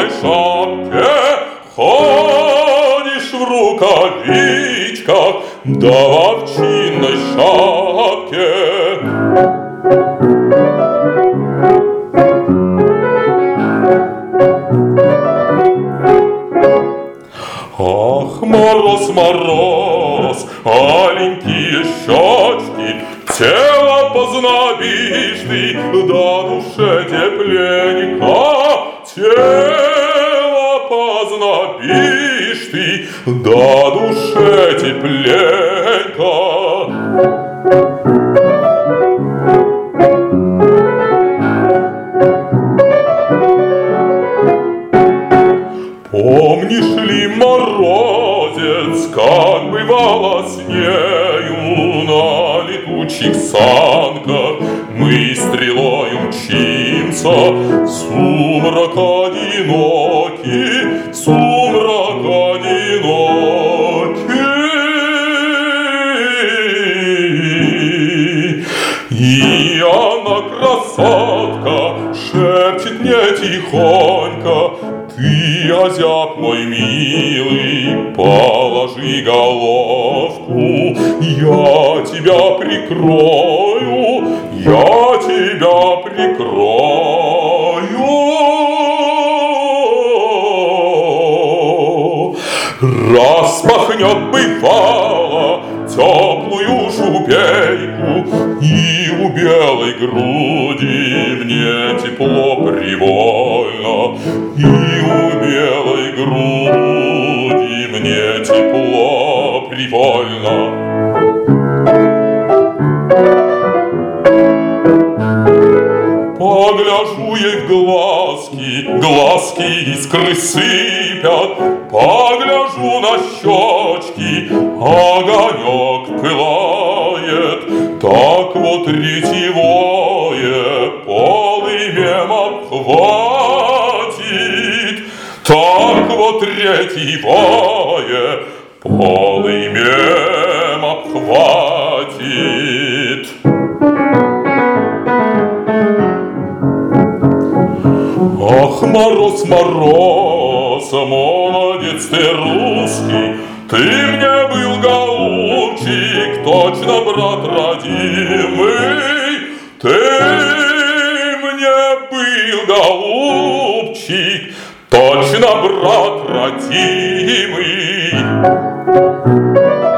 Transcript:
белой шапке, ходишь в рукавичках, да в овчинной шапке. Ах, мороз, мороз, аленькие щечки, тело познобишь ты, да душе тепленько, тело познобишь ты, да душе тепленько. Помнишь ли, морозец, как бывало с нею на летучих санках мы стрелою мчимся в сумрак одинокий, в сумрак одинокий. И она, красотка, шепчет мне тихонько: ты, озяб мой милый, положи головку, я тебя прикрою, я тебя прикрою. Распахнет бывало теплую шубейку, и у белой груди мне тепло привольно, и у белой груди мне тепло привольно. Погляжу ей в глазки, глазки искры сыпят, погляжу на щечки, огонек пылает, так вот ретевое полымем обхватит, так вот ретевое полымем обхватит. Ах, мороз, мороз, молодец ты русский, ты мне был, голубчик, точно брат родимый. Ты мне был, голубчик, точно брат родимый.